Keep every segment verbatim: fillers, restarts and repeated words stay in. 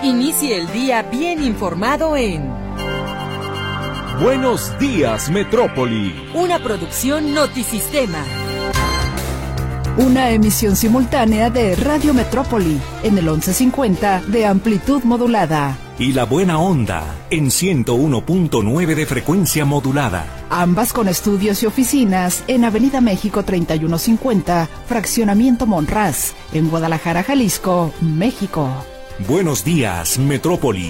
Inicie el día bien informado en Buenos Días, Metrópoli. Una producción Notisistema. Una emisión simultánea de Radio Metrópoli en el once cincuenta de amplitud modulada. Y La Buena Onda en ciento uno punto nueve de frecuencia modulada. Ambas con estudios y oficinas en Avenida México treinta y uno cincuenta, Fraccionamiento Monraz, en Guadalajara, Jalisco, México. Buenos días, Metrópoli.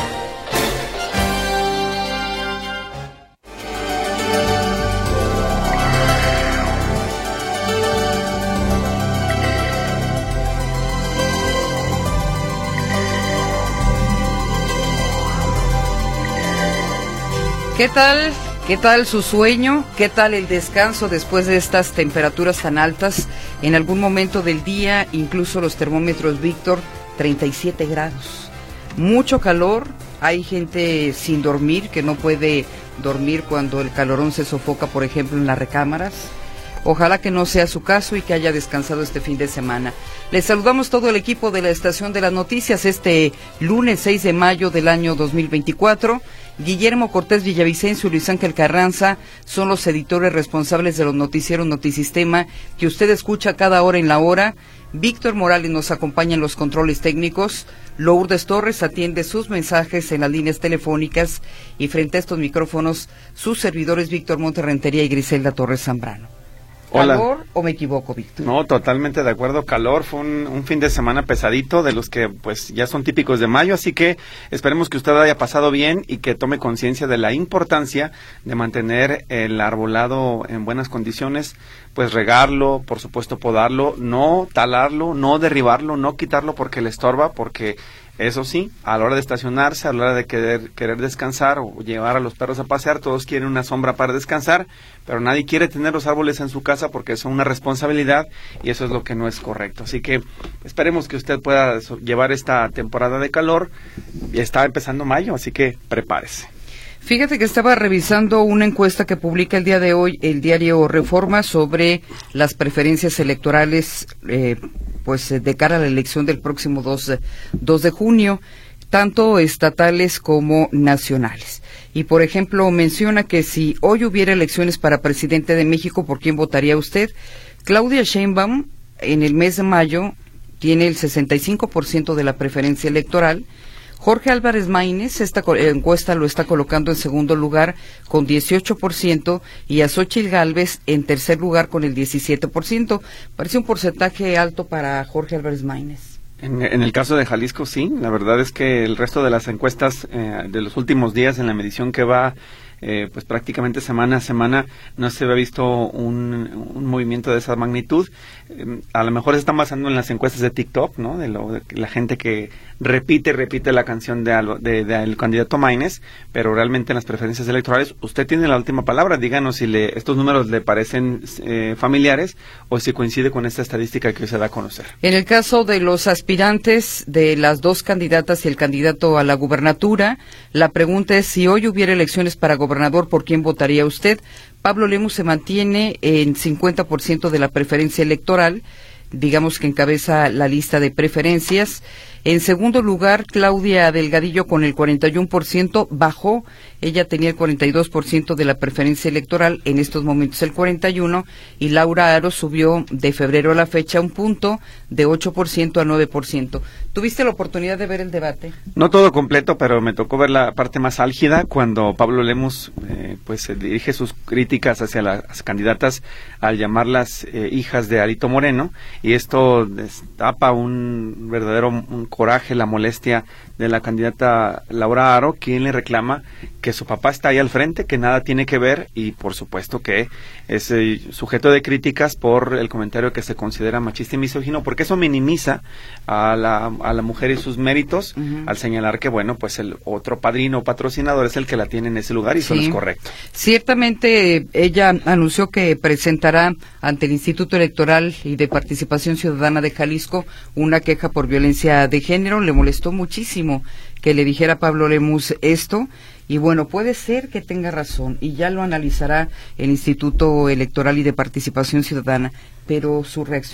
¿Qué tal? ¿Qué tal su sueño? ¿Qué tal el descanso después de estas temperaturas tan altas? En algún momento del día, incluso los termómetros Víctor, treinta y siete grados. Mucho calor, hay gente sin dormir que no puede dormir cuando el calorón se sofoca, por ejemplo, en las recámaras. Ojalá que no sea su caso y que haya descansado este fin de semana. Les saludamos todo el equipo de la Estación de las Noticias este lunes seis de mayo del año dos mil veinticuatro. Guillermo Cortés Villavicencio y Luis Ángel Carranza son los editores responsables de los noticieros Notisistema que usted escucha cada hora en la hora. Víctor Morales nos acompaña en los controles técnicos. Lourdes Torres atiende sus mensajes en las líneas telefónicas y frente a estos micrófonos sus servidores Víctor Monterrentería y Griselda Torres Zambrano. Hola. ¿Calor o me equivoco, Víctor? No, totalmente de acuerdo, calor, fue un, un fin de semana pesadito, de los que pues ya son típicos de mayo, así que esperemos que usted haya pasado bien y que tome conciencia de la importancia de mantener el arbolado en buenas condiciones, pues regarlo, por supuesto podarlo, no talarlo, no derribarlo, no quitarlo porque le estorba, porque eso sí, a la hora de estacionarse, a la hora de querer, querer descansar o llevar a los perros a pasear, todos quieren una sombra para descansar, pero nadie quiere tener los árboles en su casa porque es una responsabilidad y eso es lo que no es correcto. Así que esperemos que usted pueda llevar esta temporada de calor. Ya está empezando mayo, así que prepárese. Fíjate que estaba revisando una encuesta que publica el día de hoy el diario Reforma sobre las preferencias electorales eh, pues de cara a la elección del próximo dos de junio, tanto estatales como nacionales. Y por ejemplo menciona que si hoy hubiera elecciones para presidente de México, ¿por quién votaría usted? Claudia Sheinbaum en el mes de mayo tiene el sesenta y cinco por ciento de la preferencia electoral. Jorge Álvarez Maínez, esta encuesta lo está colocando en segundo lugar con dieciocho por ciento y a Xóchitl Gálvez en tercer lugar con el diecisiete por ciento. Parece un porcentaje alto para Jorge Álvarez Maínez. En, en el caso de Jalisco, sí. La verdad es que el resto de las encuestas eh, de los últimos días en la medición que va Eh, pues prácticamente semana a semana no se había visto un, un movimiento de esa magnitud. Eh, a lo mejor se están basando en las encuestas de TikTok, ¿no? De, lo, de la gente que repite, repite la canción de, de, de el candidato Maínez, pero realmente en las preferencias electorales usted tiene la última palabra. Díganos si le, estos números le parecen eh, familiares o si coincide con esta estadística que hoy se da a conocer. En el caso de los aspirantes de las dos candidatas y el candidato a la gubernatura, la pregunta es si hoy hubiera elecciones para gobernador, ¿por quién votaría usted? Pablo Lemus se mantiene en cincuenta por ciento de la preferencia electoral, digamos que encabeza la lista de preferencias. En segundo lugar, Claudia Delgadillo con el cuarenta y uno por ciento, bajó, ella tenía el cuarenta y dos por ciento de la preferencia electoral, en estos momentos el cuarenta y uno por ciento, y Laura Aro subió de febrero a la fecha un punto, de ocho por ciento a nueve por ciento. ¿Tuviste la oportunidad de ver el debate? No todo completo, pero me tocó ver la parte más álgida cuando Pablo Lemus eh, pues se dirige sus críticas hacia las candidatas al llamarlas eh, hijas de Alito Moreno, y esto destapa un verdadero un coraje, la molestia de la candidata Laura Aro, quien le reclama que su papá está ahí al frente, que nada tiene que ver, y por supuesto que es eh, sujeto de críticas por el comentario que se considera machista y misógino, porque eso minimiza a la, a la mujer y sus méritos, uh-huh. al señalar que, bueno, pues el otro padrino o patrocinador es el que la tiene en ese lugar, y sí. Eso no es correcto. Ciertamente, ella anunció que presentará ante el Instituto Electoral y de Participación Ciudadana de Jalisco una queja por violencia de género. Le molestó muchísimo que le dijera a Pablo Lemus esto, y bueno, puede ser que tenga razón, y ya lo analizará el Instituto Electoral y de Participación Ciudadana, pero su reacción.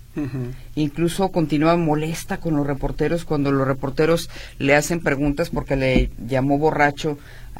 Uh-huh. Incluso continúa molesta con los reporteros cuando los reporteros le hacen preguntas porque le llamó borracho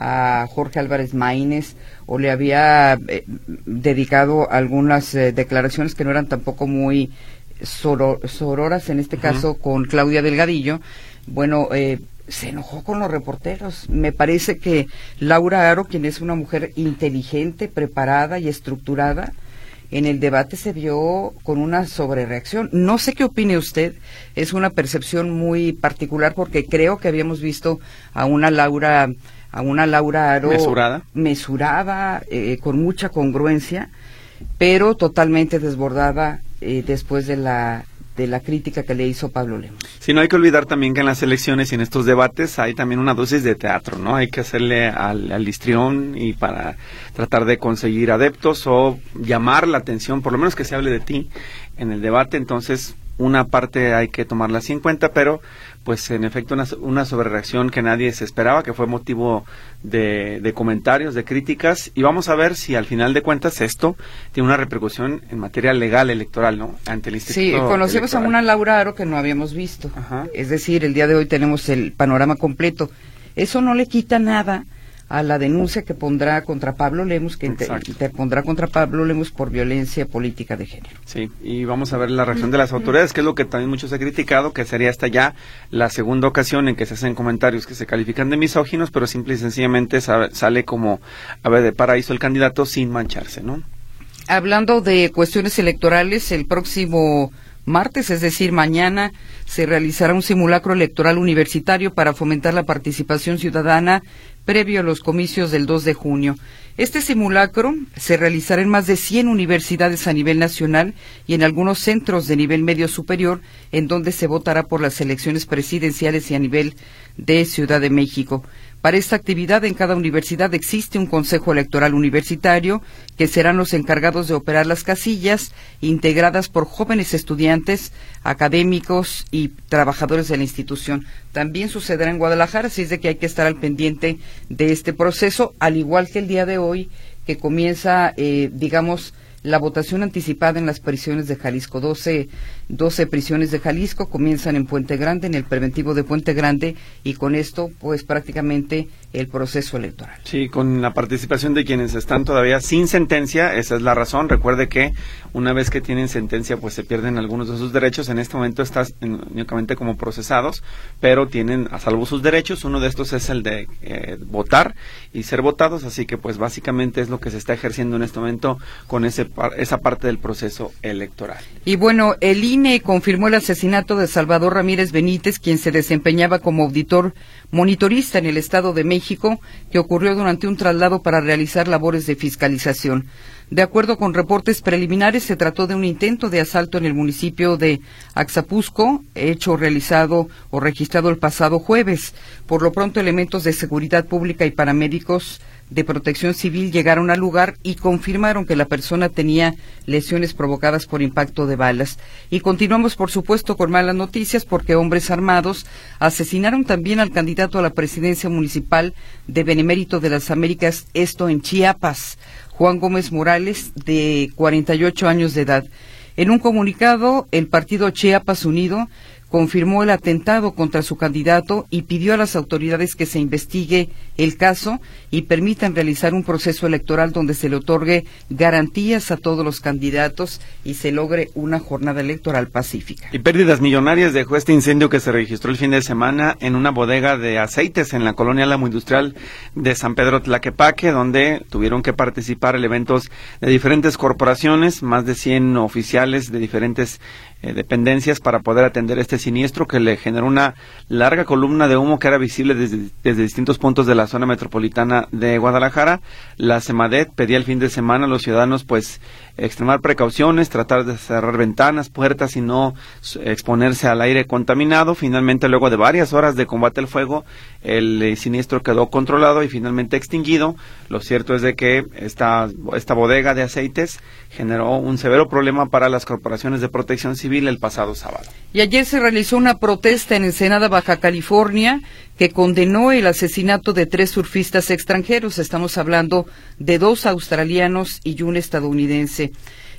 a Jorge Álvarez Maínez o le había eh, dedicado algunas eh, declaraciones que no eran tampoco muy soro, sororas, en este uh-huh. caso con Claudia Delgadillo. Bueno, eh, se enojó con los reporteros. Me parece que Laura Aro, quien es una mujer inteligente, preparada y estructurada, en el debate se vio con una sobrereacción. No sé qué opine usted, es una percepción muy particular porque creo que habíamos visto a una Laura, a una Laura Aro mesurada, mesurada eh, con mucha congruencia, pero totalmente desbordada eh, después de la de la crítica que le hizo Pablo Lemos. Sí, no hay que olvidar también que en las elecciones y en estos debates hay también una dosis de teatro, ¿no? Hay que hacerle al, al histrión y para tratar de conseguir adeptos o llamar la atención, por lo menos que se hable de ti en el debate. Entonces, una parte hay que tomarla así en cuenta, pero pues en efecto una, una sobrereacción que nadie se esperaba, que fue motivo de, de comentarios, de críticas, y vamos a ver si al final de cuentas esto tiene una repercusión en materia legal electoral, ¿no? Ante el Instituto Sí, conocimos electoral. A una Laura Aro que no habíamos visto. Ajá. Es decir, el día de hoy tenemos el panorama completo. Eso no le quita nada a la denuncia que pondrá contra Pablo Lemos, que te, te pondrá contra Pablo Lemos por violencia política de género. Sí, y vamos a ver la reacción de las autoridades, que es lo que también muchos han criticado, que sería esta ya la segunda ocasión en que se hacen comentarios que se califican de misóginos, pero simple y sencillamente sabe, sale como ave de paraíso el candidato sin mancharse, ¿no? Hablando de cuestiones electorales, el próximo martes, es decir, mañana, se realizará un simulacro electoral universitario para fomentar la participación ciudadana previo a los comicios del dos de junio. Este simulacro se realizará en más de cien universidades a nivel nacional y en algunos centros de nivel medio superior, en donde se votará por las elecciones presidenciales y a nivel de Ciudad de México. Para esta actividad, en cada universidad existe un consejo electoral universitario que serán los encargados de operar las casillas, integradas por jóvenes estudiantes, académicos y trabajadores de la institución. También sucederá en Guadalajara, así es de que hay que estar al pendiente de este proceso, al igual que el día de hoy, que comienza, eh, digamos, la votación anticipada en las prisiones de Jalisco. doce, doce prisiones de Jalisco comienzan en Puente Grande, en el preventivo de Puente Grande, y con esto, pues, prácticamente el proceso electoral. Sí, con la participación de quienes están todavía sin sentencia, esa es la razón. Recuerde que una vez que tienen sentencia, pues se pierden algunos de sus derechos. En este momento están únicamente como procesados, pero tienen a salvo sus derechos. Uno de estos es el de eh, votar y ser votados, así que pues básicamente es lo que se está ejerciendo en este momento con ese esa parte del proceso electoral. Y bueno, el I N E confirmó el asesinato de Salvador Ramírez Benítez, quien se desempeñaba como auditor monitorista en el Estado de México, que ocurrió durante un traslado para realizar labores de fiscalización. De acuerdo con reportes preliminares, se trató de un intento de asalto en el municipio de Axapusco, hecho realizado o registrado el pasado jueves. Por lo pronto, elementos de seguridad pública y paramédicos de Protección Civil llegaron al lugar y confirmaron que la persona tenía lesiones provocadas por impacto de balas. Y continuamos, por supuesto, con malas noticias, porque hombres armados asesinaron también al candidato a la presidencia municipal de Benemérito de las Américas, esto en Chiapas, Juan Gómez Morales, de cuarenta y ocho años de edad. En un comunicado, el partido Chiapas Unido confirmó el atentado contra su candidato y pidió a las autoridades que se investigue el caso y permitan realizar un proceso electoral donde se le otorgue garantías a todos los candidatos y se logre una jornada electoral pacífica. Y pérdidas millonarias dejó este incendio que se registró el fin de semana en una bodega de aceites en la colonia Álamo Industrial de San Pedro Tlaquepaque, donde tuvieron que participar elementos de diferentes corporaciones, más de cien oficiales de diferentes eh, dependencias para poder atender este siniestro que le generó una larga columna de humo que era visible desde, desde distintos puntos de la zona metropolitana de Guadalajara. La Semadet pedía el fin de semana a los ciudadanos pues extremar precauciones, tratar de cerrar ventanas, puertas y no exponerse al aire contaminado. Finalmente, luego de varias horas de combate al fuego, el eh, siniestro quedó controlado y finalmente extinguido. Lo cierto es de que esta, esta bodega de aceites generó un severo problema para las corporaciones de protección civil el pasado sábado. Y ayer se realizó una protesta en Ensenada, Baja California, que condenó el asesinato de tres surfistas extranjeros. Estamos hablando de dos australianos y un estadounidense.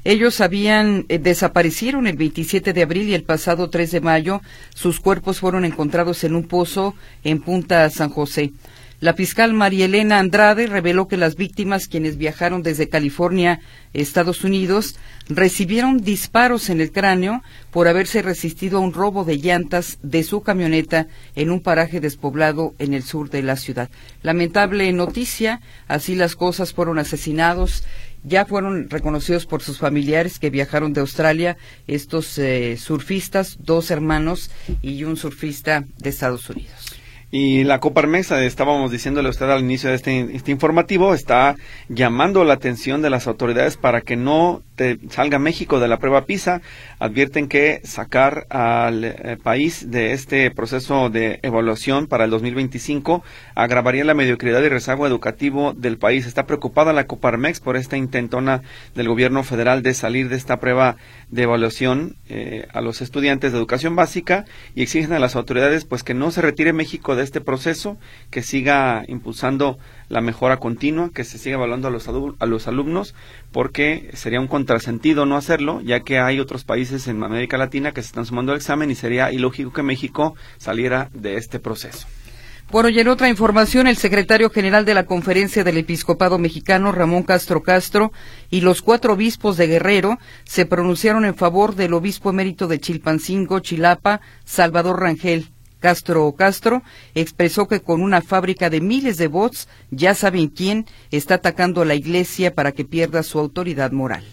Ellos habían eh, desaparecieron el veintisiete de abril y el pasado tres de mayo sus cuerpos fueron encontrados en un pozo en Punta San José. La fiscal María Elena Andrade reveló que las víctimas, quienes viajaron desde California, Estados Unidos, recibieron disparos en el cráneo por haberse resistido a un robo de llantas de su camioneta en un paraje despoblado en el sur de la ciudad. Lamentable noticia, así las cosas, fueron asesinados. Ya fueron reconocidos por sus familiares que viajaron de Australia, estos eh, surfistas, dos hermanos y un surfista de Estados Unidos. Y la Coparmex, estábamos diciéndole a usted al inicio de este, este informativo, está llamando la atención de las autoridades para que no te salga México de la prueba PISA. Advierten que sacar al eh, país de este proceso de evaluación para el dos mil veinticinco agravaría la mediocridad y rezago educativo del país. Está preocupada la Coparmex por esta intentona del gobierno federal de salir de esta prueba de evaluación eh, a los estudiantes de educación básica, y exigen a las autoridades pues que no se retire México de este proceso, que siga impulsando la mejora continua, que se siga evaluando a los, a los alumnos, porque sería un contrasentido no hacerlo, ya que hay otros países en América Latina que se están sumando al examen y sería ilógico que México saliera de este proceso. Bueno, y en otra información, el secretario general de la Conferencia del Episcopado Mexicano, Ramón Castro Castro, y los cuatro obispos de Guerrero se pronunciaron en favor del obispo emérito de Chilpancingo, Chilapa, Salvador Rangel. Castro Castro expresó que con una fábrica de miles de bots, ya saben quién está atacando a la iglesia para que pierda su autoridad moral.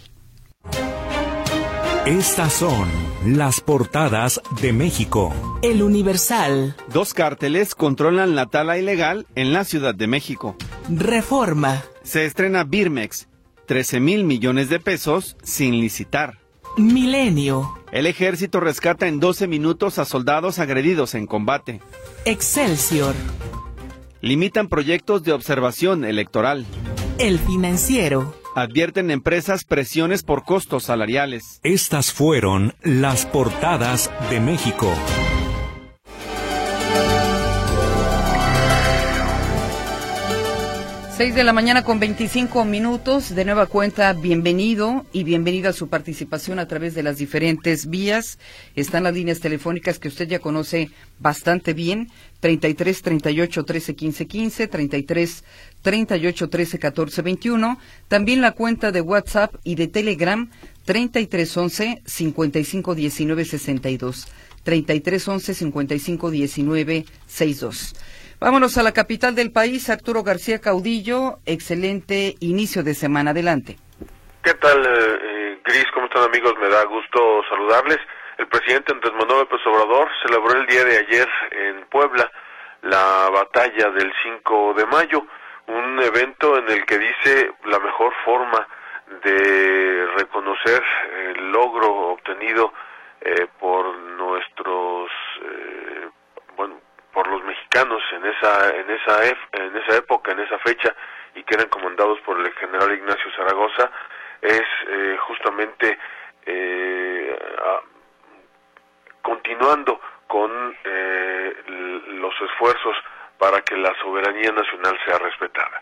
Estas son las portadas de México. El Universal. Dos cárteles controlan la tala ilegal en la Ciudad de México. Reforma. Se estrena Birmex, trece mil millones de pesos sin licitar. Milenio. El ejército rescata en doce minutos a soldados agredidos en combate. Excelsior. Limitan proyectos de observación electoral. El Financiero. Advierten empresas presiones por costos salariales. Estas fueron las portadas de México. Seis de la mañana con veinticinco minutos, de nueva cuenta, bienvenido y bienvenida a su participación a través de las diferentes vías. Están las líneas telefónicas que usted ya conoce bastante bien, treinta y tres, treinta y ocho, trece, quince, quince, treinta y tres, treinta y ocho, trece, catorce, veintiuno, también la cuenta de WhatsApp y de Telegram, treinta y tres, once, cincuenta y cinco, diecinueve, sesenta y dos, treinta y tres, once, cincuenta y cinco, diecinueve, sesenta y dos. Vámonos a la capital del país, Arturo García Caudillo, excelente inicio de semana, adelante. ¿Qué tal, eh, Gris? ¿Cómo están, amigos? Me da gusto saludarles. El presidente Andrés Manuel López Obrador celebró el día de ayer en Puebla la batalla del cinco de mayo, un evento en el que dice la mejor forma de reconocer el logro obtenido eh, por nuestros, eh, bueno, por los mexicanos en esa en esa en esa época, en esa fecha, y que eran comandados por el general Ignacio Zaragoza, es eh, justamente eh, a, continuando con eh, los esfuerzos para que la soberanía nacional sea respetada.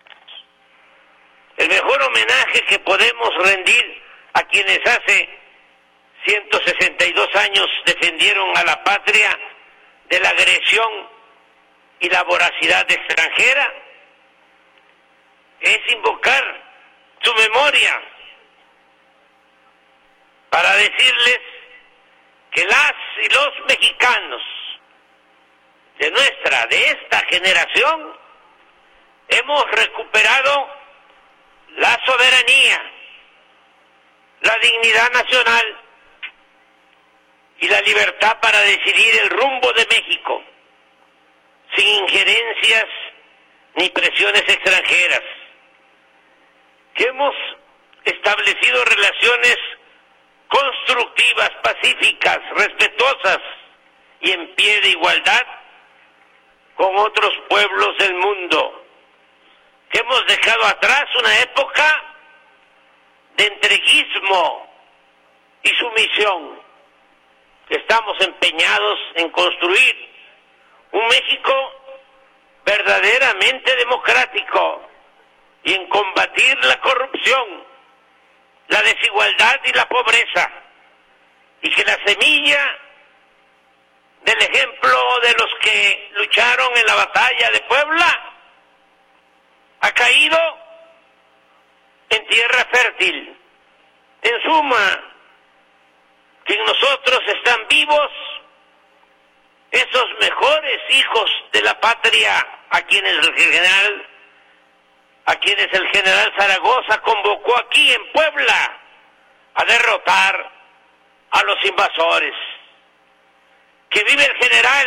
El mejor homenaje que podemos rendir a quienes hace ciento sesenta y dos años defendieron a la patria de la agresión y la voracidad extranjera es invocar su memoria para decirles que las y los mexicanos de nuestra, de esta generación, hemos recuperado la soberanía, la dignidad nacional y la libertad para decidir el rumbo de México, sin injerencias ni presiones extranjeras, que hemos establecido relaciones constructivas, pacíficas, respetuosas y en pie de igualdad con otros pueblos del mundo, que hemos dejado atrás una época de entreguismo y sumisión, que estamos empeñados en construir un México verdaderamente democrático y en combatir la corrupción la desigualdad y la pobreza, y que la semilla del ejemplo de los que lucharon en la batalla de Puebla ha caído en tierra fértil. En suma, que en nosotros están vivos esos mejores hijos de la patria a quienes el general, a quienes el general Zaragoza convocó aquí en Puebla a derrotar a los invasores. ¡Que vive el general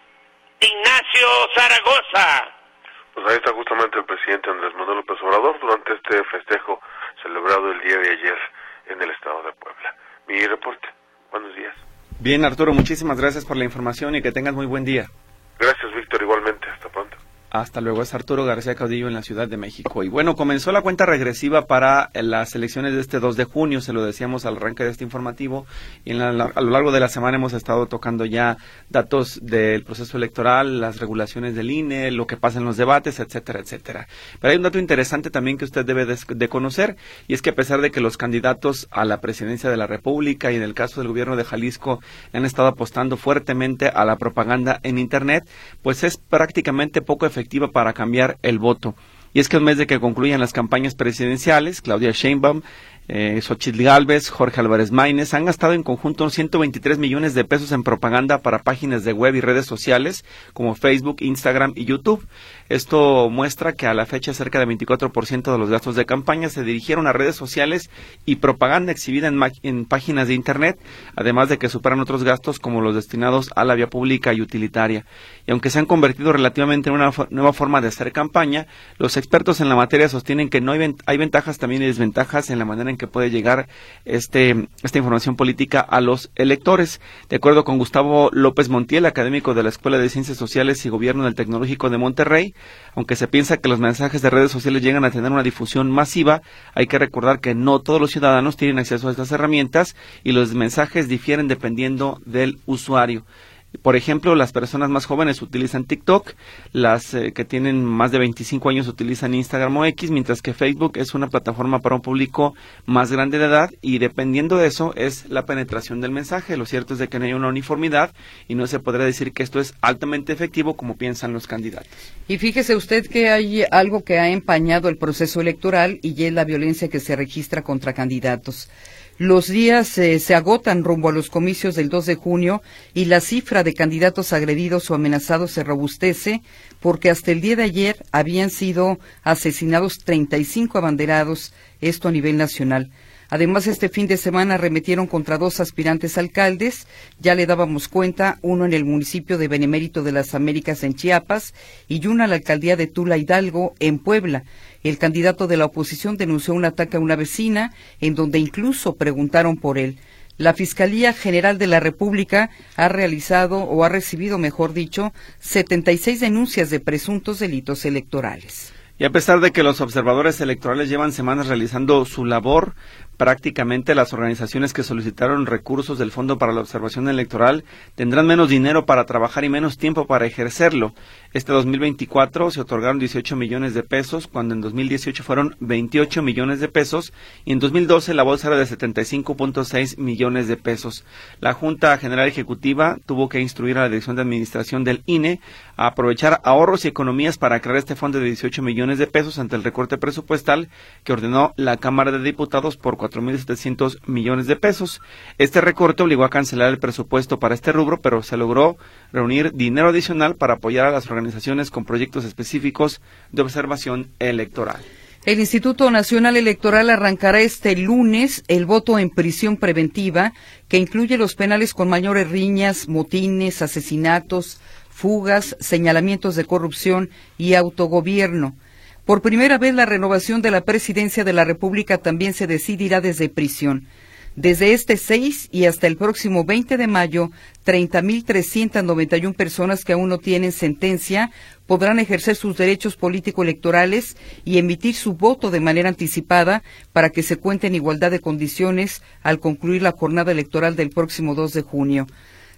Ignacio Zaragoza! Pues ahí está justamente el presidente Andrés Manuel López Obrador durante este festejo celebrado el día de ayer en el estado de Puebla. Mi reporte. Buenos días. Bien, Arturo, muchísimas gracias por la información y que tengas muy buen día. Gracias, Víctor, igualmente. Hasta pronto. Hasta luego, es Arturo García Caudillo en la Ciudad de México. Y bueno, comenzó la cuenta regresiva para las elecciones de este dos de junio, se lo decíamos al arranque de este informativo, y en la, a lo largo de la semana hemos estado tocando ya datos del proceso electoral, las regulaciones del I N E, lo que pasa en los debates, etcétera, etcétera. Pero hay un dato interesante también que usted debe de, de conocer, y es que a pesar de que los candidatos a la presidencia de la República y en el caso del gobierno de Jalisco han estado apostando fuertemente a la propaganda en Internet, pues es prácticamente poco efectivo efectiva para cambiar el voto. Y es que en vez de que concluyan las campañas presidenciales, Claudia Sheinbaum, eh, Xochitl Gálvez, Jorge Álvarez Maínez han gastado en conjunto ciento veintitrés millones de pesos en propaganda para páginas de web y redes sociales como Facebook, Instagram y YouTube. Esto muestra que a la fecha cerca de veinticuatro por ciento de los gastos de campaña se dirigieron a redes sociales y propaganda exhibida en, en páginas de Internet, además de que superan otros gastos como los destinados a la vía pública y utilitaria. Y aunque se han convertido relativamente en una nueva forma de hacer campaña, los expertos en la materia sostienen que no hay, hay ventajas también y desventajas en la manera en que puede llegar este esta información política a los electores. De acuerdo con Gustavo López Montiel, académico de la Escuela de Ciencias Sociales y Gobierno del Tecnológico de Monterrey, aunque se piensa que los mensajes de redes sociales llegan a tener una difusión masiva, hay que recordar que no todos los ciudadanos tienen acceso a estas herramientas y los mensajes difieren dependiendo del usuario. Por ejemplo, las personas más jóvenes utilizan TikTok, las eh, que tienen más de veinticinco años utilizan Instagram o X, mientras que Facebook es una plataforma para un público más grande de edad y dependiendo de eso es la penetración del mensaje. Lo cierto es de que no hay una uniformidad y no se podría decir que esto es altamente efectivo como piensan los candidatos. Y fíjese usted que hay algo que ha empañado el proceso electoral y es la violencia que se registra contra candidatos. Los días eh, se agotan rumbo a los comicios del dos de junio y la cifra de candidatos agredidos o amenazados se robustece porque hasta el día de ayer habían sido asesinados treinta y cinco abanderados, esto a nivel nacional. Además, este fin de semana arremetieron contra dos aspirantes alcaldes, ya le dábamos cuenta, uno en el municipio de Benemérito de las Américas en Chiapas y uno a la alcaldía de Tula Hidalgo en Puebla. El candidato de la oposición denunció un ataque a una vecina, en donde incluso preguntaron por él. La Fiscalía General de la República ha realizado, o ha recibido, mejor dicho, setenta y seis denuncias de presuntos delitos electorales. Y a pesar de que los observadores electorales llevan semanas realizando su labor, prácticamente las organizaciones que solicitaron recursos del Fondo para la Observación Electoral tendrán menos dinero para trabajar y menos tiempo para ejercerlo. Este dos mil veinticuatro se otorgaron dieciocho millones de pesos, cuando en dos mil dieciocho fueron veintiocho millones de pesos, y en dos mil doce la bolsa era de setenta y cinco punto seis millones de pesos. La Junta General Ejecutiva tuvo que instruir a la Dirección de Administración del I N E a aprovechar ahorros y economías para crear este fondo de dieciocho millones de pesos ante el recorte presupuestal que ordenó la Cámara de Diputados por cuatro mil setecientos millones de pesos. Este recorte obligó a cancelar el presupuesto para este rubro, pero se logró reunir dinero adicional para apoyar a las organizaciones con proyectos específicos de observación electoral. El Instituto Nacional Electoral arrancará este lunes el voto en prisión preventiva, que incluye los penales con mayores riñas, motines, asesinatos, fugas, señalamientos de corrupción y autogobierno. Por primera vez, la renovación de la presidencia de la República también se decidirá desde prisión. Desde este seis y hasta el próximo veinte de mayo, treinta mil trescientas noventa y una personas que aún no tienen sentencia podrán ejercer sus derechos político-electorales y emitir su voto de manera anticipada para que se cuente en igualdad de condiciones al concluir la jornada electoral del próximo dos de junio.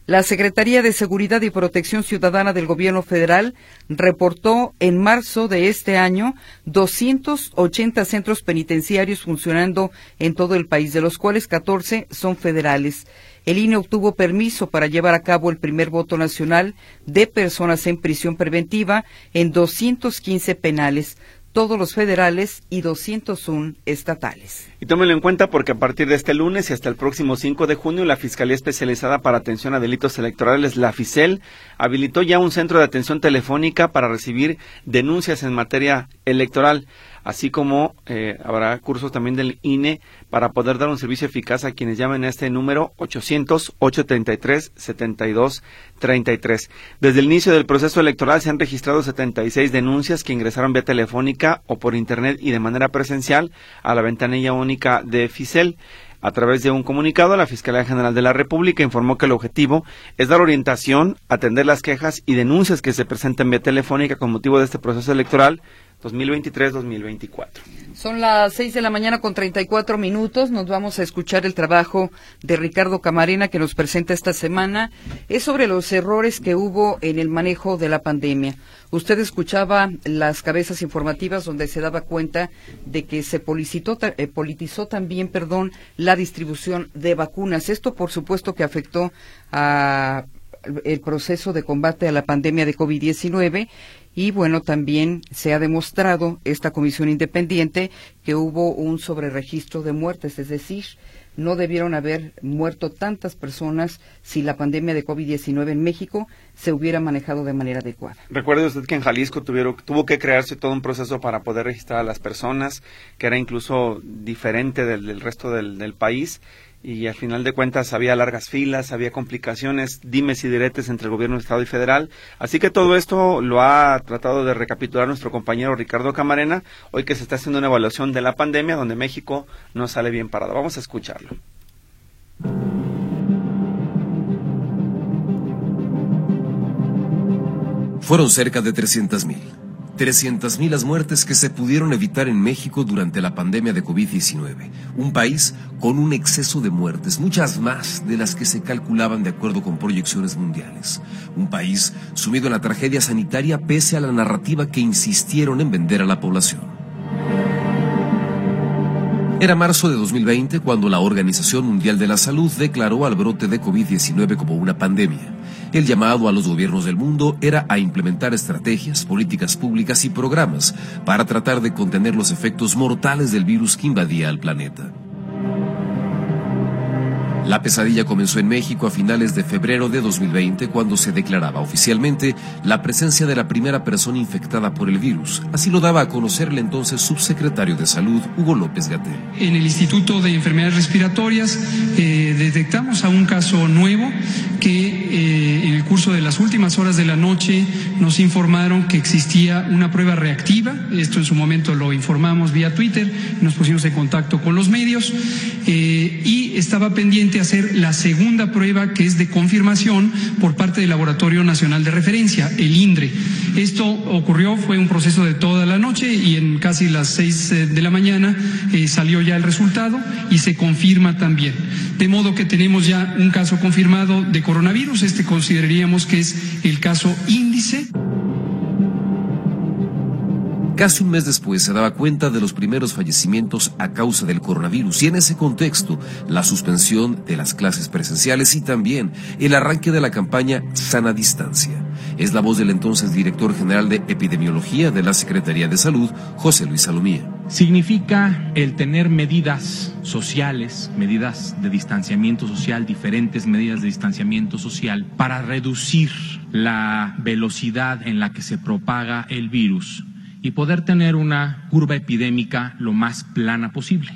La Secretaría de Seguridad y Protección Ciudadana del Gobierno Federal reportó en marzo de este año doscientos ochenta centros penitenciarios funcionando en todo el país, de los cuales catorce son federales. El I N E obtuvo permiso para llevar a cabo el primer voto nacional de personas en prisión preventiva en doscientos quince penales, todos los federales y doscientos uno estatales. Y tómenlo en cuenta porque a partir de este lunes y hasta el próximo cinco de junio, la Fiscalía Especializada para Atención a Delitos Electorales, la FICEL, habilitó ya un centro de atención telefónica para recibir denuncias en materia electoral, así como eh, habrá cursos también del I N E para poder dar un servicio eficaz a quienes llamen a este número ochocientos, ochocientos treinta y tres, setenta y dos treinta y tres. Desde el inicio del proceso electoral se han registrado setenta y seis denuncias que ingresaron vía telefónica o por internet y de manera presencial a la ventanilla única de FICEL. A través de un comunicado, la Fiscalía General de la República informó que el objetivo es dar orientación, atender las quejas y denuncias que se presenten vía telefónica con motivo de este proceso electoral dos mil veintitrés dos mil veinticuatro. Son las seis de la mañana con treinta y cuatro minutos. Nos vamos a escuchar el trabajo de Ricardo Camarena que nos presenta esta semana. Es sobre los errores que hubo en el manejo de la pandemia. Usted escuchaba las cabezas informativas donde se daba cuenta de que se politizó, eh, politizó también, perdón, la distribución de vacunas. Esto, por supuesto, que afectó a el proceso de combate a la pandemia de COVID diecinueve. Y bueno, también se ha demostrado esta comisión independiente que hubo un sobreregistro de muertes, es decir, no debieron haber muerto tantas personas si la pandemia de COVID diecinueve en México se hubiera manejado de manera adecuada. Recuerde usted que en Jalisco tuvieron, tuvo que crearse todo un proceso para poder registrar a las personas, que era incluso diferente del, del resto del, del país. Y al final de cuentas había largas filas, había complicaciones, dimes y diretes entre el gobierno del Estado y federal. Así que todo esto lo ha tratado de recapitular nuestro compañero Ricardo Camarena, hoy que se está haciendo una evaluación de la pandemia donde México no sale bien parado. Vamos a escucharlo. Fueron cerca de trescientas mil. trescientas mil las muertes que se pudieron evitar en México durante la pandemia de COVID diecinueve. Un país con un exceso de muertes, muchas más de las que se calculaban de acuerdo con proyecciones mundiales. Un país sumido en la tragedia sanitaria pese a la narrativa que insistieron en vender a la población. Era marzo de dos mil veinte cuando la Organización Mundial de la Salud declaró al brote de COVID diecinueve como una pandemia. El llamado a los gobiernos del mundo era a implementar estrategias, políticas públicas y programas para tratar de contener los efectos mortales del virus que invadía al planeta. La pesadilla comenzó en México a finales de febrero de dos mil veinte, cuando se declaraba oficialmente la presencia de la primera persona infectada por el virus. Así lo daba a conocer el entonces subsecretario de Salud, Hugo López-Gatell. En el Instituto de Enfermedades Respiratorias eh, detectamos a un caso nuevo que eh, en el curso de las últimas horas de la noche nos informaron que existía una prueba reactiva. Esto en su momento lo informamos vía Twitter, nos pusimos en contacto con los medios eh, y estaba pendiente hacer la segunda prueba, que es de confirmación por parte del Laboratorio Nacional de Referencia, el INDRE. Esto ocurrió, fue un proceso de toda la noche y en casi las seis de la mañana eh, salió ya el resultado y se confirma también. De modo que tenemos ya un caso confirmado de coronavirus. Este consideraríamos que es el caso índice. Casi un mes después se daba cuenta de los primeros fallecimientos a causa del coronavirus y en ese contexto la suspensión de las clases presenciales y también el arranque de la campaña Sana Distancia. Es la voz del entonces director general de Epidemiología de la Secretaría de Salud, José Luis Salomía. Significa el tener medidas sociales, medidas de distanciamiento social, diferentes medidas de distanciamiento social para reducir la velocidad en la que se propaga el virus y poder tener una curva epidémica lo más plana posible.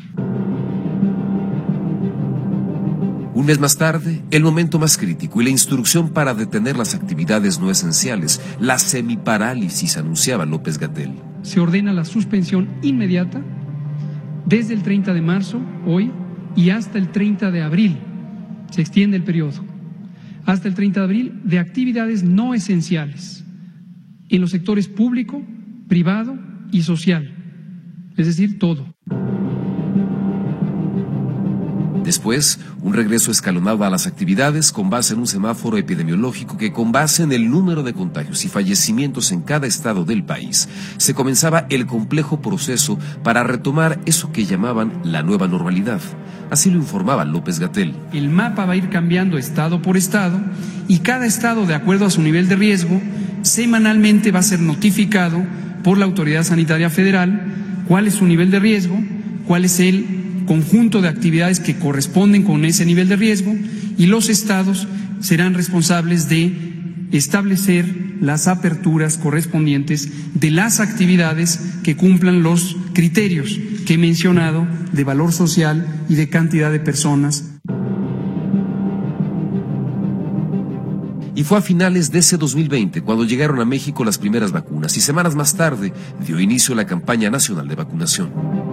Un mes más tarde, el momento más crítico y la instrucción para detener las actividades no esenciales, la semiparálisis, anunciaba López-Gatell. Se ordena la suspensión inmediata desde el treinta de marzo, hoy, y hasta el treinta de abril. Se extiende el periodo. Hasta el treinta de abril de actividades no esenciales en los sectores público, privado y social, es decir, todo. Después, un regreso escalonado a las actividades con base en un semáforo epidemiológico que, con base en el número de contagios y fallecimientos en cada estado del país, se comenzaba el complejo proceso para retomar eso que llamaban la nueva normalidad. Así lo informaba López-Gatell. El mapa va a ir cambiando estado por estado y cada estado, de acuerdo a su nivel de riesgo, semanalmente va a ser notificado por la Autoridad Sanitaria Federal cuál es su nivel de riesgo, cuál es el conjunto de actividades que corresponden con ese nivel de riesgo, y los estados serán responsables de establecer las aperturas correspondientes de las actividades que cumplan los criterios que he mencionado de valor social y de cantidad de personas. Y fue a finales de ese dos mil veinte cuando llegaron a México las primeras vacunas y semanas más tarde dio inicio la campaña nacional de vacunación.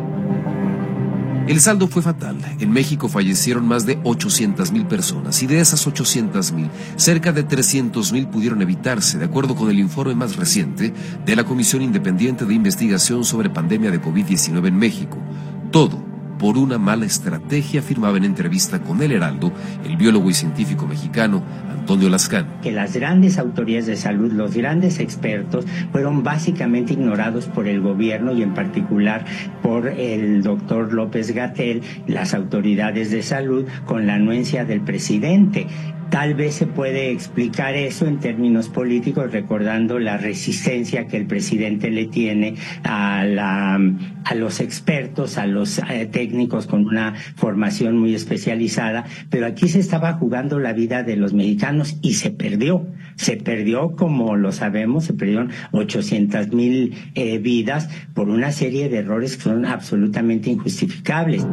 El saldo fue fatal. En México fallecieron más de ochocientas mil personas y de esas ochocientas mil, cerca de trescientos mil pudieron evitarse, de acuerdo con el informe más reciente de la Comisión Independiente de Investigación sobre Pandemia de COVID diecinueve en México. Todo por una mala estrategia, afirmaba en entrevista con El Heraldo el biólogo y científico mexicano Antonio Lascano. Que las grandes autoridades de salud, los grandes expertos, fueron básicamente ignorados por el gobierno y en particular por el doctor López-Gatell, las autoridades de salud, con la anuencia del presidente. Tal vez se puede explicar eso en términos políticos, recordando la resistencia que el presidente le tiene a, la, a los expertos, a los eh, técnicos con una formación muy especializada, pero aquí se estaba jugando la vida de los mexicanos y se perdió. Se perdió, como lo sabemos, se perdieron ochocientas mil eh, vidas por una serie de errores que son absolutamente injustificables.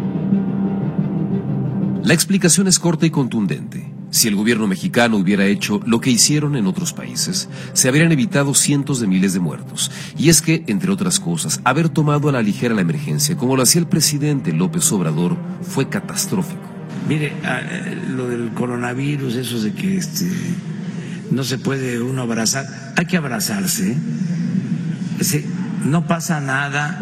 La explicación es corta y contundente. Si el gobierno mexicano hubiera hecho lo que hicieron en otros países, se habrían evitado cientos de miles de muertos. Y es que, entre otras cosas, haber tomado a la ligera la emergencia, como lo hacía el presidente López Obrador, fue catastrófico. Mire, lo del coronavirus, eso de que este, no se puede uno abrazar, hay que abrazarse. Sí, no pasa nada.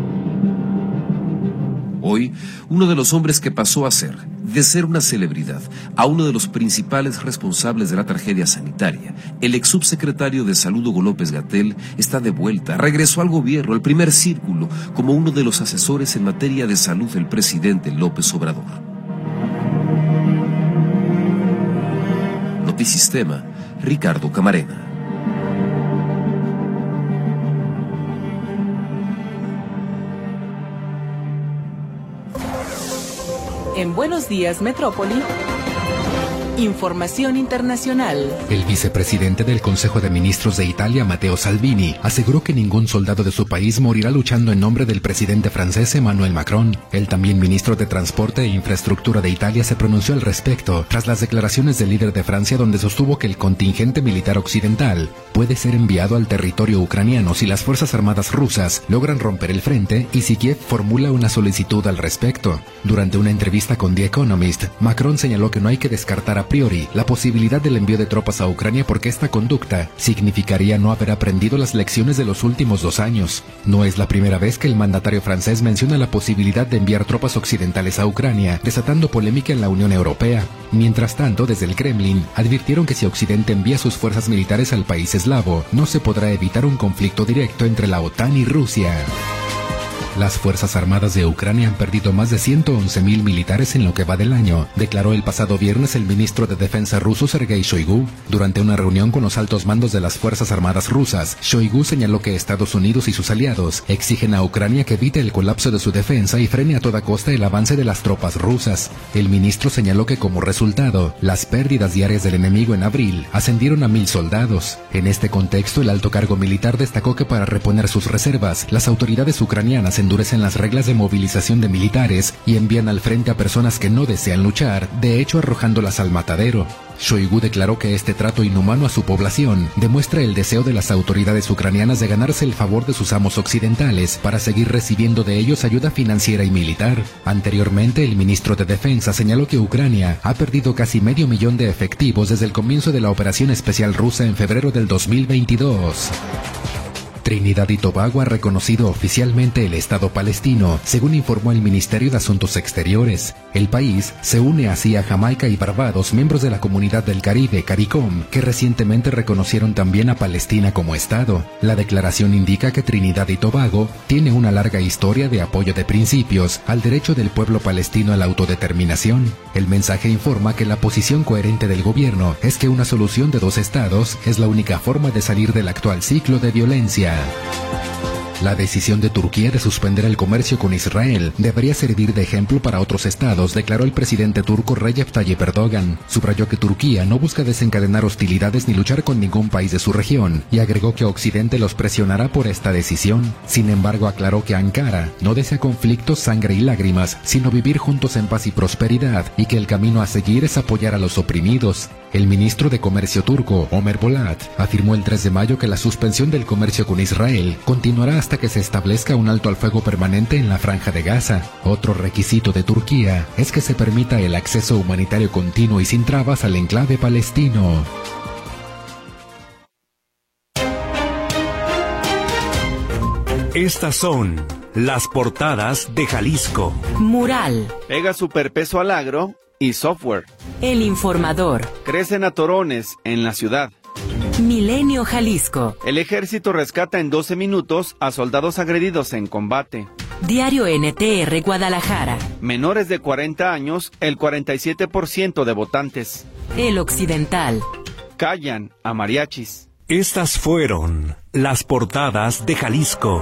Hoy, uno de los hombres que pasó a ser, de ser una celebridad, a uno de los principales responsables de la tragedia sanitaria, el ex subsecretario de Salud Hugo López-Gatell, está de vuelta, regresó al gobierno, al primer círculo, como uno de los asesores en materia de salud del presidente López Obrador. Notisistema, Ricardo Camarena. En Buenos Días Metrópoli, información internacional. El vicepresidente del Consejo de Ministros de Italia, Matteo Salvini, aseguró que ningún soldado de su país morirá luchando en nombre del presidente francés Emmanuel Macron. El también ministro de Transporte e Infraestructura de Italia se pronunció al respecto tras las declaraciones del líder de Francia, donde sostuvo que el contingente militar occidental puede ser enviado al territorio ucraniano si las fuerzas armadas rusas logran romper el frente y si Kiev formula una solicitud al respecto. Durante una entrevista con The Economist, Macron señaló que no hay que descartar a priori la posibilidad del envío de tropas a Ucrania porque esta conducta significaría no haber aprendido las lecciones de los últimos dos años. No es la primera vez que el mandatario francés menciona la posibilidad de enviar tropas occidentales a Ucrania, desatando polémica en la Unión Europea. Mientras tanto, desde el Kremlin, advirtieron que si Occidente envía sus fuerzas militares al país eslavo, no se podrá evitar un conflicto directo entre la OTAN y Rusia. Las Fuerzas Armadas de Ucrania han perdido más de ciento once mil militares en lo que va del año, declaró el pasado viernes el ministro de Defensa ruso Sergei Shoigu. Durante una reunión con los altos mandos de las Fuerzas Armadas rusas, Shoigu señaló que Estados Unidos y sus aliados exigen a Ucrania que evite el colapso de su defensa y frene a toda costa el avance de las tropas rusas. El ministro señaló que como resultado, las pérdidas diarias del enemigo en abril ascendieron a mil soldados. En este contexto, el alto cargo militar destacó que para reponer sus reservas, las autoridades ucranianas endurecen las reglas de movilización de militares y envían al frente a personas que no desean luchar, de hecho arrojándolas al matadero. Shoigu declaró que este trato inhumano a su población demuestra el deseo de las autoridades ucranianas de ganarse el favor de sus amos occidentales para seguir recibiendo de ellos ayuda financiera y militar. Anteriormente, el ministro de Defensa señaló que Ucrania ha perdido casi medio millón de efectivos desde el comienzo de la operación especial rusa en febrero del dos mil veintidós. Trinidad y Tobago ha reconocido oficialmente el Estado palestino, según informó el Ministerio de Asuntos Exteriores. El país se une así a Jamaica y Barbados, miembros de la Comunidad del Caribe, CARICOM, que recientemente reconocieron también a Palestina como Estado. La declaración indica que Trinidad y Tobago tiene una larga historia de apoyo de principios al derecho del pueblo palestino a la autodeterminación. El mensaje informa que la posición coherente del gobierno es que una solución de dos estados es la única forma de salir del actual ciclo de violencia. La decisión de Turquía de suspender el comercio con Israel debería servir de ejemplo para otros estados, declaró el presidente turco Recep Tayyip Erdogan. Subrayó que Turquía no busca desencadenar hostilidades ni luchar con ningún país de su región, y agregó que Occidente los presionará por esta decisión. Sin embargo, aclaró que Ankara no desea conflictos, sangre y lágrimas, sino vivir juntos en paz y prosperidad, y que el camino a seguir es apoyar a los oprimidos. El ministro de Comercio turco, Ömer Bolat, afirmó el tres de mayo que la suspensión del comercio con Israel continuará hasta que se establezca un alto al fuego permanente en la Franja de Gaza. Otro requisito de Turquía es que se permita el acceso humanitario continuo y sin trabas al enclave palestino. Estas son las portadas de Jalisco. Mural. Pega superpeso al agro y software. El Informador. Crecen atorones en la ciudad. Milenio Jalisco. El ejército rescata en doce minutos a soldados agredidos en combate. Diario N T R Guadalajara. Menores de cuarenta años, el cuarenta y siete por ciento de votantes. El Occidental. Callan a mariachis. Estas fueron las portadas de Jalisco.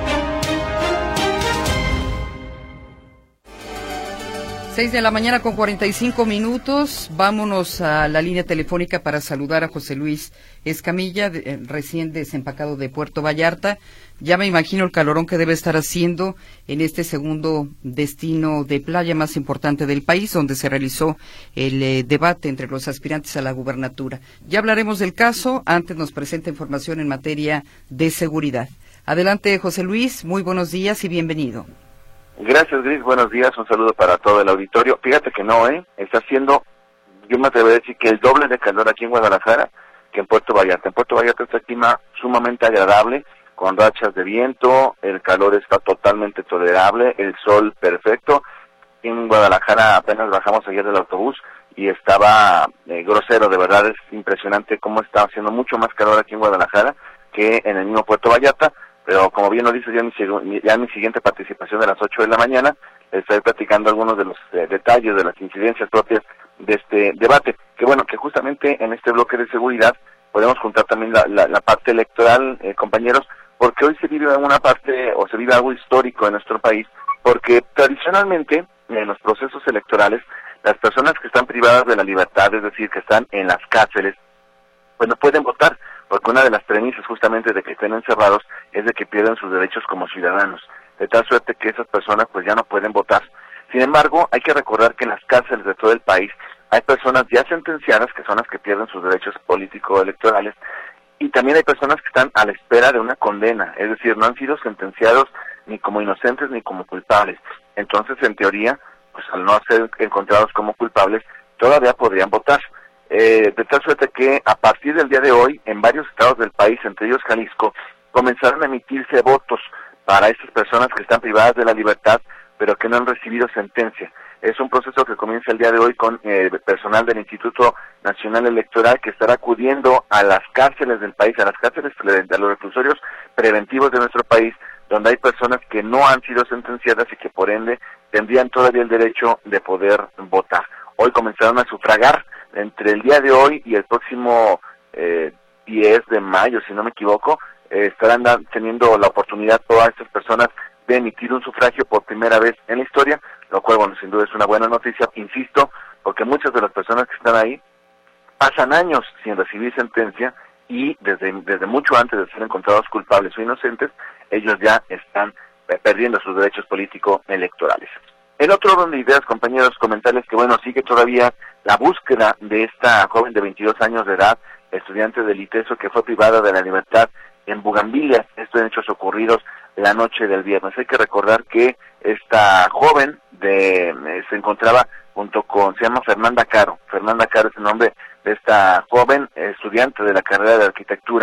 Seis de la mañana con cuarenta y cinco minutos. Vámonos a la línea telefónica para saludar a José Luis Escamilla, de, eh, recién desempacado de Puerto Vallarta. Ya me imagino el calorón que debe estar haciendo en este segundo destino de playa más importante del país, donde se realizó el eh, debate entre los aspirantes a la gubernatura. Ya hablaremos del caso. Antes nos presenta información en materia de seguridad. Adelante, José Luis. Muy buenos días y bienvenido. Gracias, Gris. Buenos días. Un saludo para todo el auditorio. Fíjate que no, ¿eh? Está haciendo, yo me atrevo a decir que el doble de calor aquí en Guadalajara que en Puerto Vallarta. En Puerto Vallarta está el clima sumamente agradable, con rachas de viento, el calor está totalmente tolerable, el sol perfecto. En Guadalajara apenas bajamos ayer del autobús y estaba eh, grosero, de verdad es impresionante cómo está haciendo mucho más calor aquí en Guadalajara que en el mismo Puerto Vallarta. Pero como bien lo dice, ya en mi, ya en mi siguiente participación de las ocho de la mañana, estoy platicando algunos de los eh, detalles de las incidencias propias de este debate. Que bueno, que justamente en este bloque de seguridad podemos juntar también la, la, la parte electoral, eh, compañeros, porque hoy se vive una parte, o se vive algo histórico en nuestro país, porque tradicionalmente en los procesos electorales, las personas que están privadas de la libertad, es decir, que están en las cárceles, pues no pueden votar, porque una de las premisas justamente de que estén encerrados es de que pierden sus derechos como ciudadanos, de tal suerte que esas personas pues ya no pueden votar. Sin embargo, hay que recordar que en las cárceles de todo el país hay personas ya sentenciadas, que son las que pierden sus derechos político-electorales, y también hay personas que están a la espera de una condena, es decir, no han sido sentenciados ni como inocentes ni como culpables. Entonces, en teoría, pues al no ser encontrados como culpables, todavía podrían votar. Eh, de tal suerte que a partir del día de hoy, en varios estados del país, entre ellos Jalisco, comenzaron a emitirse votos para estas personas que están privadas de la libertad, pero que no han recibido sentencia. Es un proceso que comienza el día de hoy con eh, personal del Instituto Nacional Electoral que estará acudiendo a las cárceles del país, a las cárceles, a los reclusorios preventivos de nuestro país, donde hay personas que no han sido sentenciadas y que por ende tendrían todavía el derecho de poder votar. Hoy comenzaron a sufragar. Entre el día de hoy y el próximo eh, diez de mayo, si no me equivoco, eh, estarán da- teniendo la oportunidad todas estas personas de emitir un sufragio por primera vez en la historia, lo cual, bueno, sin duda es una buena noticia, insisto, porque muchas de las personas que están ahí pasan años sin recibir sentencia y desde, desde mucho antes de ser encontrados culpables o inocentes, ellos ya están eh, perdiendo sus derechos político-electorales. En otro orden de ideas, compañeros, comentarles que, bueno, sigue todavía la búsqueda de esta joven de veintidós años de edad, estudiante del ITESO, que fue privada de la libertad en Bugambilias, estos hechos ocurridos la noche del viernes. Hay que recordar que esta joven de, eh, se encontraba junto con, se llama Fernanda Caro, Fernanda Caro es el nombre de esta joven estudiante de la carrera de arquitectura.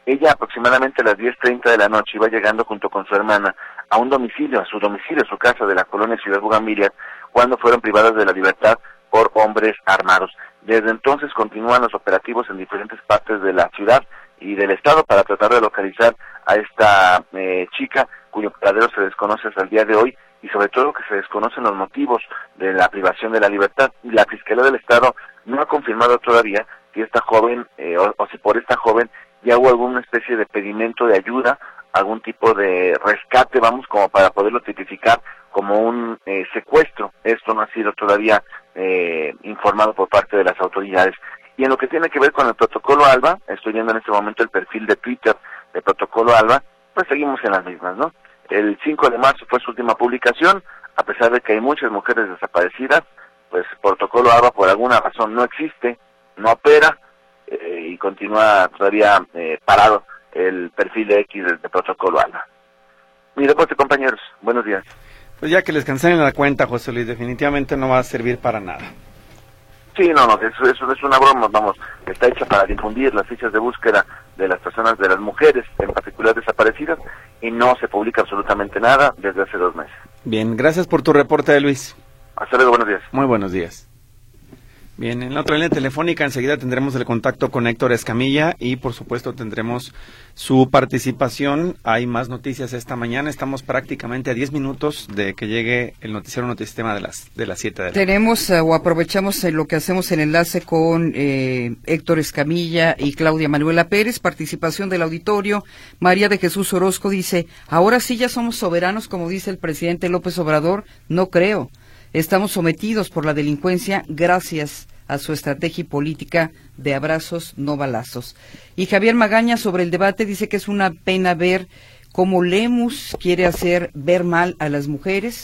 Ella aproximadamente a las diez treinta de la noche iba llegando junto con su hermana a un domicilio, a su domicilio, a su casa de la colonia Ciudad Bugambilias, cuando fueron privadas de la libertad por hombres armados. Desde entonces continúan los operativos en diferentes partes de la ciudad y del estado para tratar de localizar a esta eh, chica, cuyo paradero se desconoce hasta el día de hoy, y sobre todo que se desconocen los motivos de la privación de la libertad. La Fiscalía del Estado no ha confirmado todavía si esta joven, eh, o, o si por esta joven ya hubo alguna especie de pedimento de ayuda, algún tipo de rescate, vamos, como para poderlo tipificar como un eh, secuestro. Esto no ha sido todavía eh, informado por parte de las autoridades. Y en lo que tiene que ver con el Protocolo ALBA, estoy viendo en este momento el perfil de Twitter de Protocolo ALBA, pues seguimos en las mismas, ¿no? El cinco de marzo fue su última publicación, a pesar de que hay muchas mujeres desaparecidas, pues Protocolo ALBA por alguna razón no existe, no opera, eh, y continúa todavía eh, parado el perfil de X de, de Protocolo ALBA. Mi reporte, compañeros, buenos días. Pues ya que les cancelen la cuenta, José Luis, definitivamente no va a servir para nada. Sí, no, no, eso, eso es una broma, vamos, está hecha para difundir las fichas de búsqueda de las personas, de las mujeres, en particular desaparecidas, y no se publica absolutamente nada desde hace dos meses. Bien, gracias por tu reporte, Luis. Hasta luego, buenos días. Muy buenos días. Bien, en la otra línea telefónica enseguida tendremos el contacto con Héctor Escamilla y por supuesto tendremos su participación. Hay más noticias esta mañana, estamos prácticamente a diez minutos de que llegue el noticiero Notisistema de las de las siete de la tarde. Tenemos uh, o aprovechamos eh, lo que hacemos el enlace con eh, Héctor Escamilla y Claudia Manuela Pérez, participación del auditorio. María de Jesús Orozco dice, ahora sí ya somos soberanos, como dice el presidente López Obrador. No creo. Estamos sometidos por la delincuencia gracias a su estrategia política de abrazos, no balazos. Y Javier Magaña sobre el debate dice que es una pena ver cómo Lemus quiere hacer ver mal a las mujeres.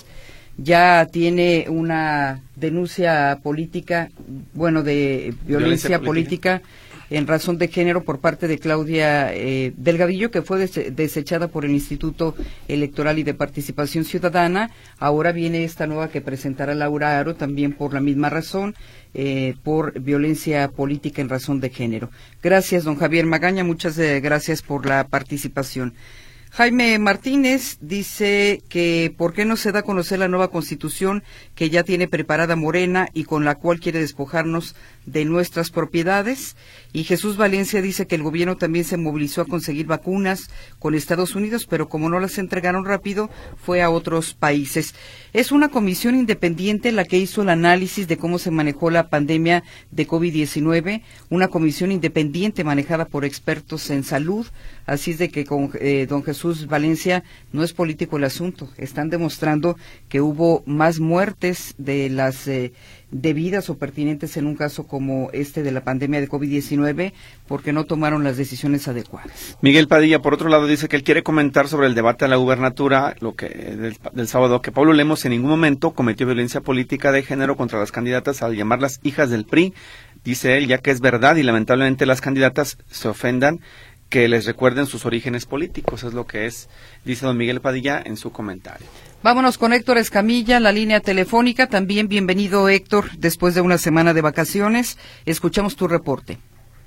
Ya tiene una denuncia política, bueno, de violencia, violencia política. política en razón de género por parte de Claudia eh, Delgadillo, que fue des desechada por el Instituto Electoral y de Participación Ciudadana. Ahora viene esta nueva que presentará Laura Aro, también por la misma razón, eh, por violencia política en razón de género. Gracias, don Javier Magaña, muchas eh, gracias por la participación. Jaime Martínez dice que ¿por qué no se da a conocer la nueva Constitución que ya tiene preparada Morena y con la cual quiere despojarnos de nuestras propiedades? Y Jesús Valencia dice que el gobierno también se movilizó a conseguir vacunas con Estados Unidos, pero como no las entregaron rápido, fue a otros países. Es una comisión independiente la que hizo el análisis de cómo se manejó la pandemia de COVID diecinueve, una comisión independiente manejada por expertos en salud, así es de que con eh, don Jesús Valencia no es político el asunto. Están demostrando que hubo más muertes de las eh, debidas o pertinentes en un caso como este de la pandemia de COVID diecinueve porque no tomaron las decisiones adecuadas. Miguel Padilla, por otro lado, dice que él quiere comentar sobre el debate a la gubernatura lo que del, del sábado, que Pablo Lemus en ningún momento cometió violencia política de género contra las candidatas al llamarlas hijas del P R I. Dice él, ya que es verdad y lamentablemente las candidatas se ofendan que les recuerden sus orígenes políticos, es lo que es, dice don Miguel Padilla en su comentario. Vámonos con Héctor Escamilla, la línea telefónica. También bienvenido, Héctor, después de una semana de vacaciones. Escuchamos tu reporte.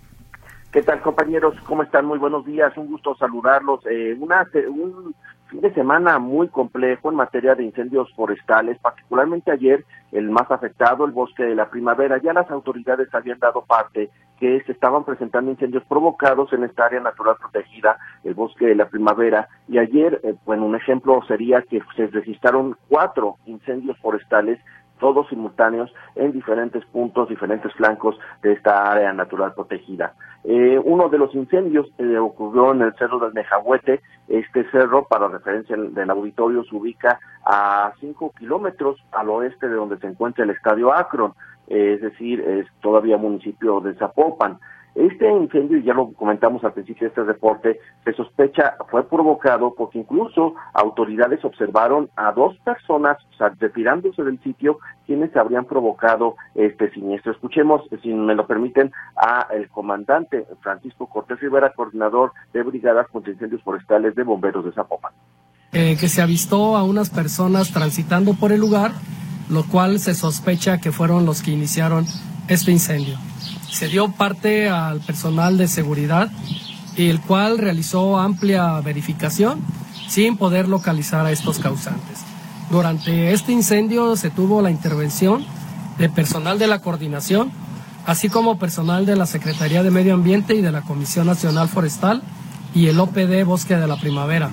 ¿Qué tal, compañeros? ¿Cómo están? Muy buenos días, un gusto saludarlos. Eh, una, un fin de semana muy complejo en materia de incendios forestales, particularmente ayer, el más afectado, el Bosque de la Primavera. Ya las autoridades habían dado parte que se estaban presentando incendios provocados en esta área natural protegida, el Bosque de la Primavera, y ayer, eh, bueno, un ejemplo sería que se registraron cuatro incendios forestales, todos simultáneos en diferentes puntos, diferentes flancos de esta área natural protegida. Eh, uno de los incendios eh, ocurrió en el Cerro del Nejahuete. Este cerro, para referencia del auditorio, se ubica a cinco kilómetros al oeste de donde se encuentra el Estadio Akron, eh, es decir, es todavía municipio de Zapopan. Este incendio, y ya lo comentamos al principio de este reporte, se sospecha fue provocado porque incluso autoridades observaron a dos personas, o sea, retirándose del sitio, quienes habrían provocado este siniestro. Escuchemos, si me lo permiten, a el comandante Francisco Cortés Rivera, coordinador de brigadas contra incendios forestales de bomberos de Zapopan. Eh, que se avistó a unas personas transitando por el lugar, lo cual se sospecha que fueron los que iniciaron este incendio. Se dio parte al personal de seguridad el cual realizó amplia verificación sin poder localizar a estos causantes. Durante este incendio se tuvo la intervención de personal de la coordinación, así como personal de la Secretaría de Medio Ambiente y de la Comisión Nacional Forestal y el O P D Bosque de la Primavera.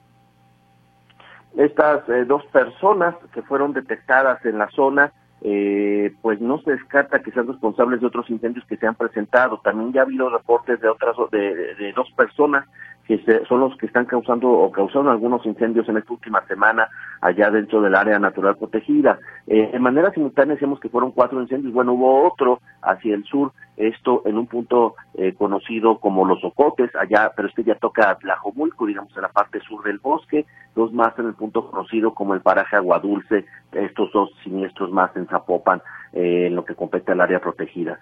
Estas eh, dos personas que fueron detectadas en la zona, eh, pues no se descarta que sean responsables de otros incendios que se han presentado. También ya ha habido reportes de otras de, de, de dos personas que se, son los que están causando o causaron algunos incendios en esta última semana allá dentro del área natural protegida. Eh, de manera simultánea decíamos que fueron cuatro incendios. Bueno, hubo otro hacia el sur, esto en un punto eh, conocido como Los Ocotes, allá, pero este ya toca Tlajomulco, digamos, en la parte sur del bosque, dos más en el punto conocido como el paraje Aguadulce, estos dos siniestros más en Zapopan, eh, en lo que compete al área protegida.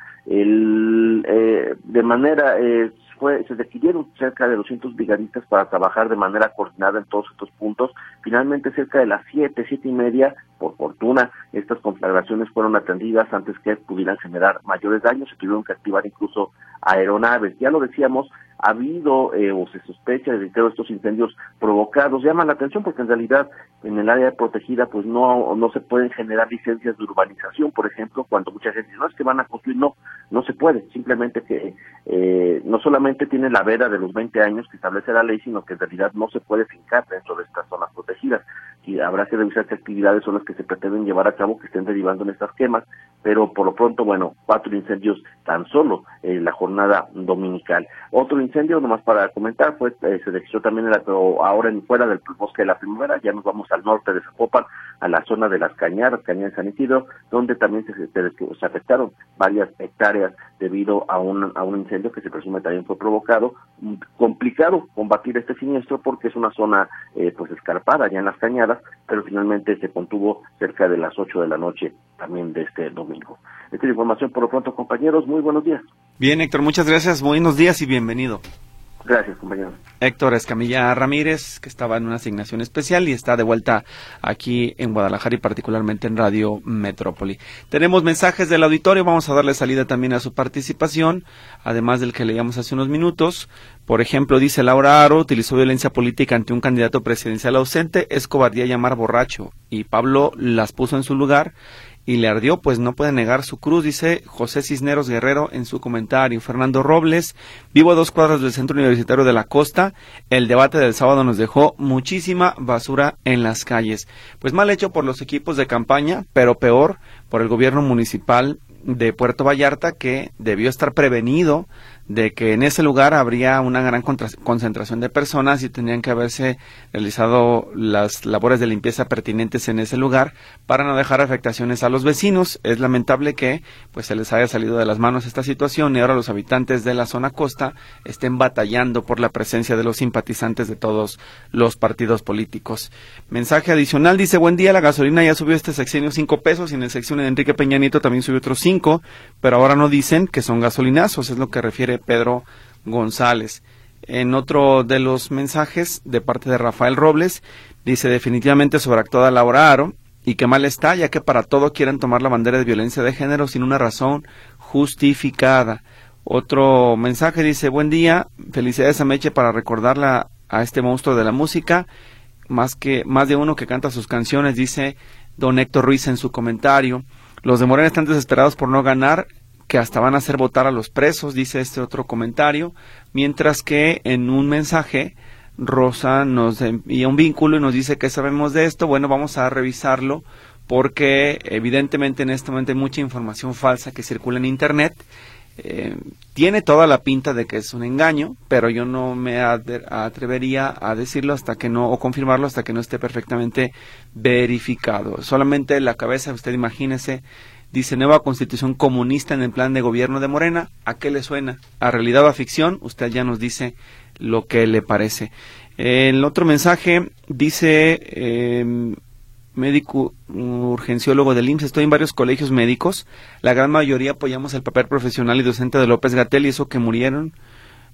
El, eh, de manera, eh, fue, se requirieron cerca de doscientos brigadistas para trabajar de manera coordinada en todos estos puntos. Finalmente, cerca de las siete, siete y media, por fortuna, estas conflagraciones fueron atendidas antes que pudieran generar mayores daños. Se tuvieron que activar incluso aeronaves. Ya lo decíamos, ha habido eh, o se sospecha de que estos incendios provocados llaman la atención porque en realidad en el área protegida pues no no se pueden generar licencias de urbanización, por ejemplo, cuando mucha gente dice, no, es que van a construir, no, no se puede, simplemente que eh, no solamente tiene la veda de los veinte años que establece la ley, sino que en realidad no se puede fincar dentro de estas zonas protegidas, y habrá que revisar qué actividades son las que se pretenden llevar a cabo que estén derivando en estas quemas, pero por lo pronto, bueno, cuatro incendios tan solo en la jornada dominical. Otro incendio, nomás para comentar, pues eh, se registró también en la, ahora en fuera del bosque de la Primavera, ya nos vamos al norte de Zapopan, a la zona de las Cañadas, Cañadas de San Isidro, donde también se, se, se afectaron varias hectáreas debido a un, a un incendio que se presume también fue provocado. Complicado combatir este siniestro porque es una zona eh, pues escarpada ya en las Cañadas, pero finalmente se contuvo cerca de las ocho de la noche también de este domingo. Esta es la información por lo pronto, compañeros. Muy buenos días. Bien, Héctor, muchas gracias. Buenos días y bienvenido. Gracias, compañero. Héctor Escamilla Ramírez, que estaba en una asignación especial y está de vuelta aquí en Guadalajara y particularmente en Radio Metrópoli. Tenemos mensajes del auditorio, vamos a darle salida también a su participación, además del que leíamos hace unos minutos. Por ejemplo, dice Laura Aro, utilizó violencia política ante un candidato presidencial ausente, es cobardía llamar borracho, y Pablo las puso en su lugar y le ardió, pues no puede negar su cruz, dice José Cisneros Guerrero en su comentario. Fernando Robles, vivo a dos cuadras del Centro Universitario de la Costa, el debate del sábado nos dejó muchísima basura en las calles. Pues mal hecho por los equipos de campaña, pero peor por el gobierno municipal de Puerto Vallarta, que debió estar prevenido de que en ese lugar habría una gran concentración de personas y tendrían que haberse realizado las labores de limpieza pertinentes en ese lugar para no dejar afectaciones a los vecinos. Es lamentable que pues se les haya salido de las manos esta situación y ahora los habitantes de la zona costa estén batallando por la presencia de los simpatizantes de todos los partidos políticos. Mensaje adicional, dice, buen día, la gasolina ya subió este sexenio cinco pesos y en el sexenio de Enrique Peña Nieto también subió otros cinco, pero ahora no dicen que son gasolinazos, es lo que refiere Pedro González. En otro de los mensajes de parte de Rafael Robles, dice definitivamente sobreactuada Laura Aro y que mal está, ya que para todo quieren tomar la bandera de violencia de género sin una razón justificada. Otro mensaje dice, buen día, felicidades a Meche para recordarla a este monstruo de la música, más que más de uno que canta sus canciones, dice don Héctor Ruiz en su comentario. Los de Morena están desesperados por no ganar, que hasta van a hacer votar a los presos, dice este otro comentario, mientras que en un mensaje Rosa nos envía un vínculo y nos dice que sabemos de esto. Bueno, vamos a revisarlo porque evidentemente en este momento hay mucha información falsa que circula en internet. Eh, tiene toda la pinta de que es un engaño, pero yo no me atrevería a decirlo hasta que no, o confirmarlo hasta que no esté perfectamente verificado. Solamente la cabeza, usted imagínese, dice nueva constitución comunista en el plan de gobierno de Morena. ¿A qué le suena? ¿A realidad o a ficción? Usted ya nos dice lo que le parece. El otro mensaje dice, eh, médico urgenciólogo del I M S S, estoy en varios colegios médicos, la gran mayoría apoyamos el papel profesional y docente de López-Gatell y eso que murieron,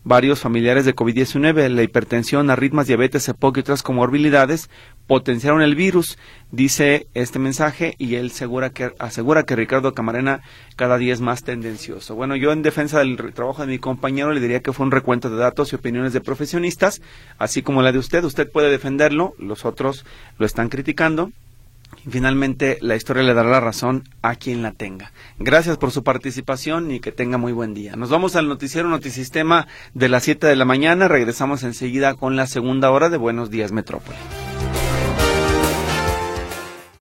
varios familiares de COVID diecinueve. La hipertensión, arritmias, diabetes, EPOC y otras comorbilidades potenciaron el virus, dice este mensaje, y él asegura que, asegura que Ricardo Camarena cada día es más tendencioso. Bueno, yo en defensa del trabajo de mi compañero le diría que fue un recuento de datos y opiniones de profesionistas, así como la de usted. Usted puede defenderlo, los otros lo están criticando. Y finalmente la historia le dará la razón a quien la tenga. Gracias por su participación y que tenga muy buen día. Nos vamos al noticiero Notisistema de las siete de la mañana. Regresamos enseguida con la segunda hora de Buenos Días Metrópoli.